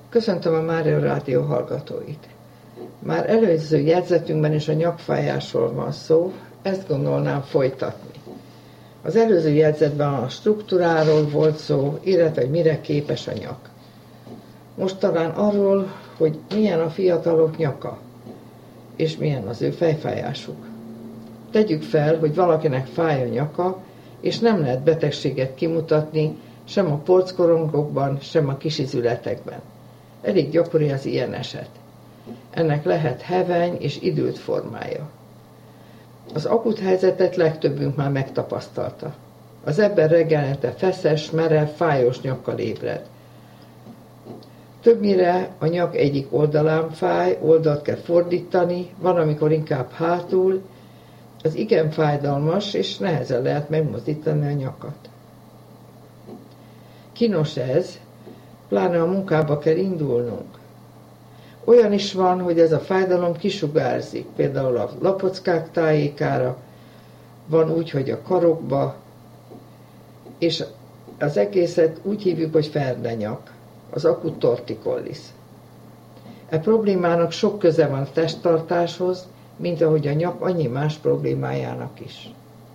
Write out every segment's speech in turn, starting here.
Köszöntöm a Mária Rádió hallgatóit. Már előző jegyzetünkben is a nyakfájásról van szó, ezt gondolnám folytatni. Az előző jegyzetben a struktúráról volt szó, illetve hogy mire képes a nyak. Most talán arról, hogy milyen a fiatalok nyaka, és milyen az ő fejfájásuk. Tegyük fel, hogy valakinek fáj a nyaka, és nem lehet betegséget kimutatni, sem a porckorongokban, sem a kisizületekben. Elég gyakori az ilyen eset. Ennek lehet heveny és idült formája. Az akut helyzetet legtöbbünk már megtapasztalta. Az ember reggelente feszes, merev, fájós nyakkal ébred. Többnyire a nyak egyik oldalán fáj, oldalt kell fordítani, van, amikor inkább hátul. Az igen fájdalmas, és nehezen lehet megmozdítani a nyakat. Kínos ez, pláne a munkába kell indulnunk. Olyan is van, hogy ez a fájdalom kisugárzik, például a lapockák tájékára, van úgy, hogy a karokba, és az egészet úgy hívjuk, hogy ferdenyak, az akut torticollis. E problémának sok köze van a testtartáshoz, mint ahogy a nyak annyi más problémájának is.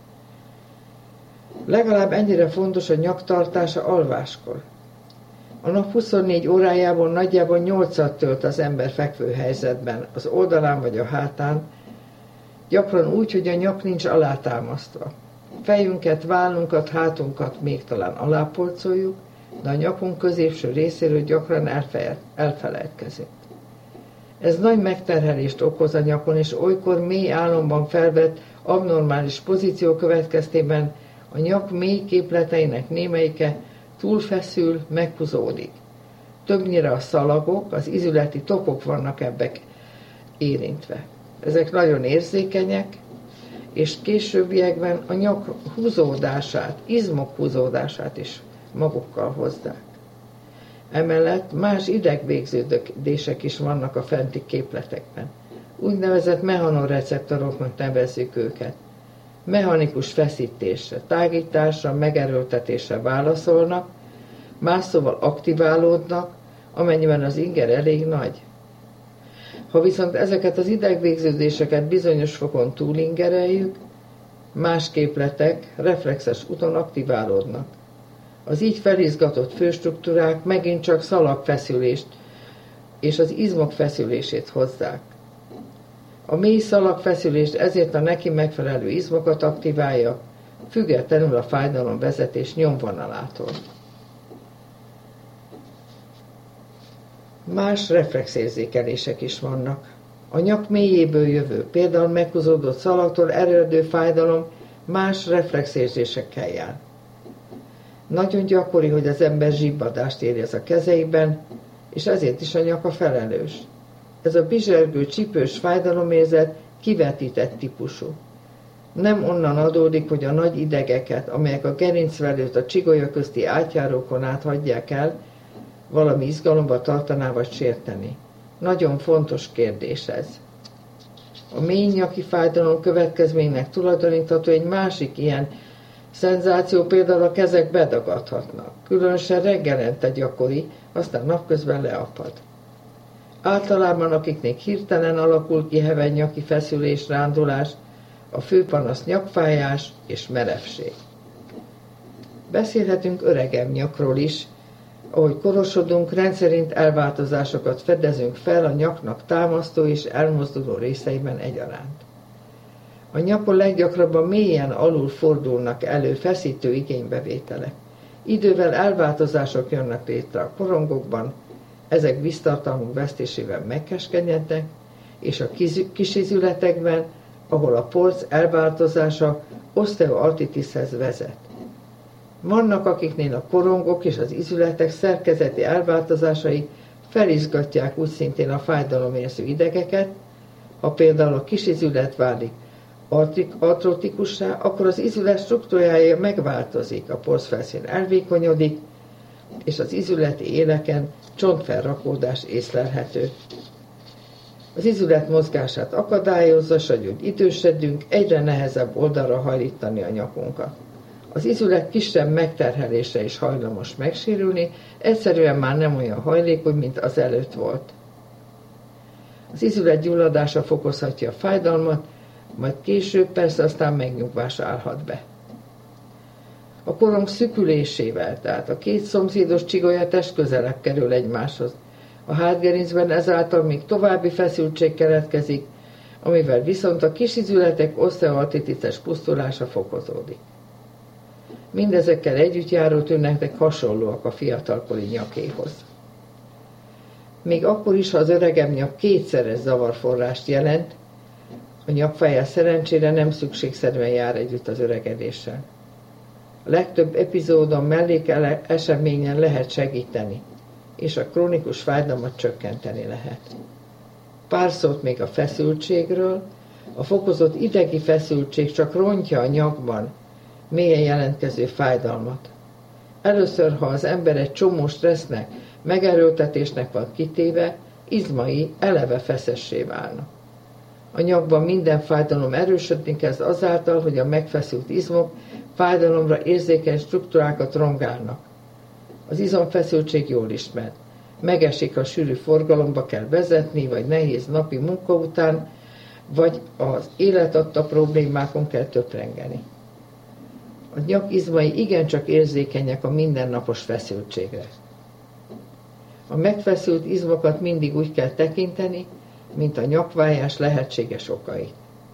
Legalább ennyire fontos a nyaktartása alváskor. A nap 24 órájában nagyjából 8-at tölt az ember fekvő helyzetben, az oldalán vagy a hátán, gyakran úgy, hogy a nyak nincs alátámasztva. Fejünket, vállunkat, hátunkat még talán alápolcoljuk, de a nyakunk középső részéről gyakran elfelejtkezünk. Ez nagy megterhelést okoz a nyakon, és olykor mély álomban felvett abnormális pozíció következtében a nyak mély képleteinek némelyike túlfeszül, meghúzódik. Többnyire a szalagok, az izületi tokok vannak ebbek érintve. Ezek nagyon érzékenyek, és későbbiekben a nyak húzódását, izmok húzódását is magukkal hozzák. Emellett más idegvégződések is vannak a fenti képletekben. Úgynevezett mechanoreceptoroknak nevezzük őket. Mechanikus feszítésre, tágításra, megerőltetésre válaszolnak, más szóval aktiválódnak, amennyiben az inger elég nagy. Ha viszont ezeket az idegvégződéseket bizonyos fokon túlingereljük, más képletek reflexes úton aktiválódnak. Az így felizgatott főstruktúrák megint csak szalagfeszülést és az izmok feszülését hozzák. A mély szalagfeszülést ezért a neki megfelelő izmokat aktiválja, függetlenül a fájdalomvezetés nyomvonalától. Más reflexérzékelések is vannak. A nyak mélyéből jövő, például meghúzódott szalagtól eredő fájdalom más reflexérzésekkel jár. Nagyon gyakori, hogy az ember zsibbadást érez a kezeiben, és ezért is a nyaka felelős. Ez a bizsergő, csípős fájdalomérzet kivetített típusú. Nem onnan adódik, hogy a nagy idegeket, amelyek a gerincvelőt a csigolya közti átjárókon át hagyják el, valami izgalomba tartaná vagy sérteni. Nagyon fontos kérdés ez. A mély nyaki fájdalom következménynek tulajdonítható egy másik ilyen szenzáció, például a kezek bedagadhatnak. Különösen reggelente gyakori, aztán napközben leapad. Általában akiknek hirtelen alakul ki heveny nyaki feszülés, rándulás, a fő panasz nyakfájás és merevség. Beszélhetünk öregebb nyakról is, ahogy korosodunk, rendszerint elváltozásokat fedezünk fel a nyaknak támasztó és elmozduló részeiben egyaránt. A nyakon leggyakrabban mélyen alul fordulnak elő feszítő igénybevételek. Idővel elváltozások jönnek létre a korongokban, ezek víztartalmuk vesztésével megkeskenyednek, és a kisizületekben, ahol a porc elváltozása oszteoartritishez vezet. Vannak, akiknél a korongok és az izületek szerkezeti elváltozásai felizgatják úgy szintén a fájdalomérző idegeket. Ha például a kisizület válik artrótikussá, akkor az izület struktúrája megváltozik, a porcfelszín elvékonyodik, és az izületi éleken csontfelrakódás észlelhető. Az izület mozgását akadályozza, s ahogy idősedünk, egyre nehezebb oldalra hajlítani a nyakunkat. Az izület kisebb megterhelésre is hajlamos megsérülni, egyszerűen már nem olyan hajlékony, mint az előtt volt. Az izület gyulladása fokozhatja a fájdalmat, majd később persze aztán megnyugvás állhat be. A korong szükülésével, tehát a két szomszédos csigolyatest közelebb kerül egymáshoz. A hátgerincben ezáltal még további feszültség keletkezik, amivel viszont a kis izületek oszteoartritises pusztulása fokozódik. Mindezekkel együtt járó tünetek hasonlóak a fiatalkori nyakéhoz. Még akkor is, ha az öregebb nyak kétszeres zavarforrást jelent, a nyakfájás szerencsére nem szükségszerűen jár együtt az öregedéssel. A legtöbb epizódon mellékeseményen lehet segíteni, és a krónikus fájdalmat csökkenteni lehet. Pár szót még a feszültségről. A fokozott idegi feszültség csak rontja a nyakban mélyen jelentkező fájdalmat. Először, ha az ember egy csomó stressznek, megerőltetésnek van kitéve, izmai eleve feszessé válnak. A nyakban minden fájdalom erősödni kezd azáltal, hogy a megfeszült izmok fájdalomra érzékeny struktúrákat rongálnak. Az izomfeszültség jól ismert. Megesik, ha sűrű forgalomba kell vezetni, vagy nehéz napi munka után, vagy az élet adta problémákon kell töprengeni. A nyak izmai igencsak érzékenyek a mindennapos feszültségre. A megfeszült izmokat mindig úgy kell tekinteni, mint a nyakvájás lehetséges okai.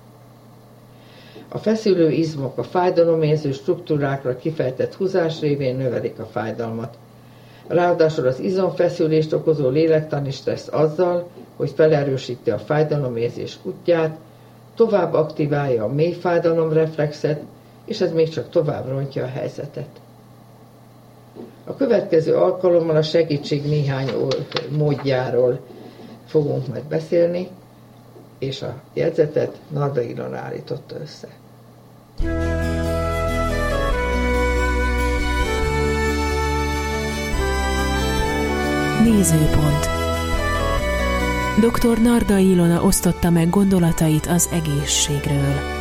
A feszülő izmok a fájdalomérző struktúrákra kifejtett húzás révén növelik a fájdalmat. Ráadásul az izomfeszülést okozó lélektani stressz azzal, hogy felerősíti a fájdalomérzés útját, tovább aktiválja a mély fájdalomreflexet, és ez még csak tovább rontja a helyzetet. A következő alkalommal a segítség néhány módjáról fogunk majd beszélni, és a jegyzetet Narda Ilona állította össze. Nézőpont. Dr. Narda Ilona osztotta meg gondolatait az egészségről.